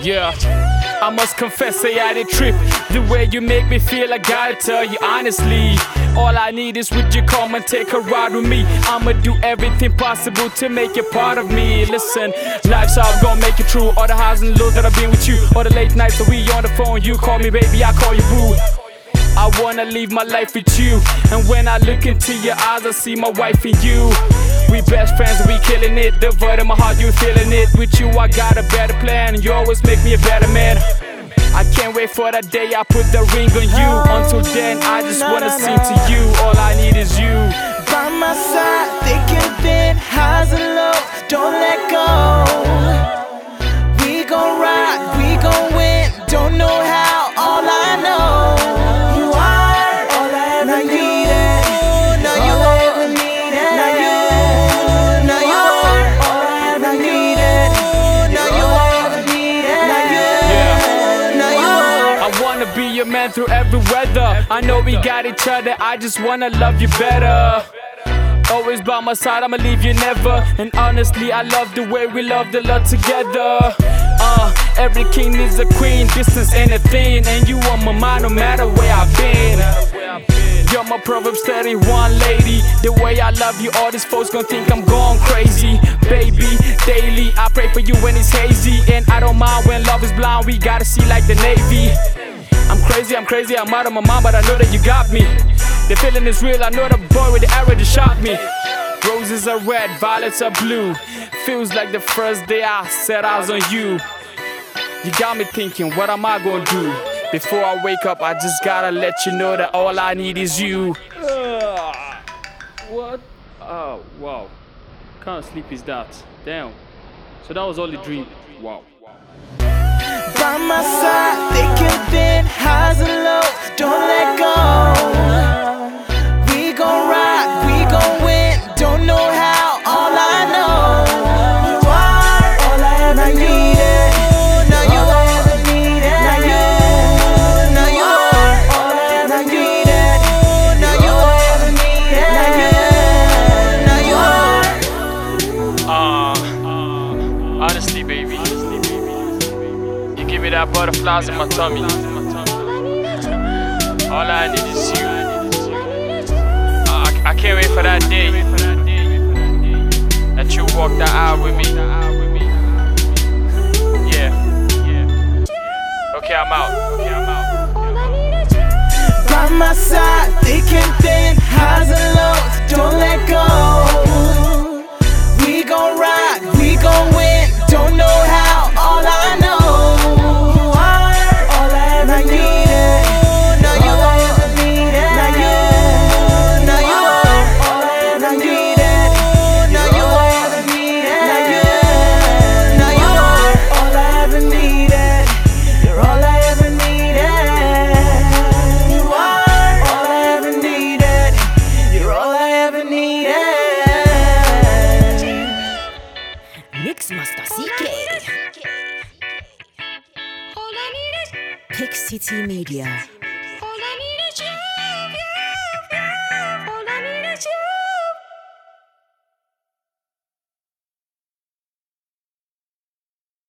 Yeah, I must confess, say I did trip. The way you make me feel, I gotta tell you honestly. All I need is would you come and take a ride with me? I'ma do everything possible to make you part of me. Listen, life's how I'm gonna make it true. All the highs and lows that I've been with you. All the late nights that we on the phone. You call me baby, I call you boo. I wanna live my life with you. And when I look into your eyes, I see my wife and you. We best friends, we killing it. The void in my heart, you feeling it. With you, I got a better plan, and you always make me a better man. I can't wait for that day I put the ring on you. Until then, I just wanna sing to you. All I need is you. By my side, thick and thin, highs and lows, don't let go. We gon' ride, we gon' win, don't know how, all I know. You are all I ever needed. Now you all I ever needed. Now you are all I ever needed. Now you all I ever needed. Now you are. I wanna be your man through every weather. I know we got each other, I just wanna love you better. Always by my side, I'ma leave you never. And honestly, I love the way we love the love together. Every king needs a queen, distance ain't a thing. And you on my mind no matter where I've been. You're my Proverbs 31 lady. The way I love you, all these folks gon' think I'm going crazy. Baby, daily, I pray for you when it's hazy. And I don't mind when love is blind, we gotta see like the Navy. I'm crazy, I'm out of my mind, but I know that you got me. The feeling is real, I know the boy with the arrow that shot me. Roses are red, violets are blue. Feels like the first day I set eyes on you. You got me thinking, what am I gonna do? Before I wake up, I just gotta let you know that all I need is you. What? Oh, wow. What kind of sleep is that? Damn. So that was all a dream. Wow. By my side, thick and thin, highs and lows, don't let go. We gon' ride, we gon' win, don't know how, all I know. You are all I ever needed. Now you all I ever needed. Now you are all I ever needed. Now you all I ever needed. Now you are. Honestly, baby. Give me that butterflies in my tummy. All I need is you. I can't wait for that day that you walk the aisle with me. Yeah. Okay, I'm out. By my side, thick and thin, highs and lows, don't let go. We gon' ride, we gon' win, don't know how, all I know. Mixmaster CK. Pick City Media.